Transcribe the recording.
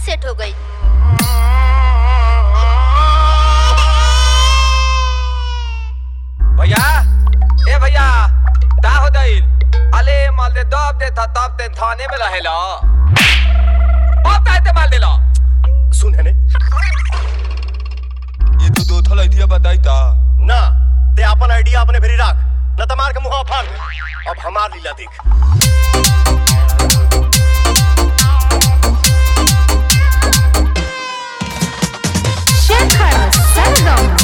Set हो गई। भैया ए भैया ता हो गइल अले माल दे दब दे तब ते थाने में रहेला अब ताते माल देला सुन है ने ये तो दो थल आइडिया बताई ता ना ते अपन आइडिया अपने भेरी राख न त मार के मुंह फाड़ दे। अब हमार लीला देख। शेखर सरगम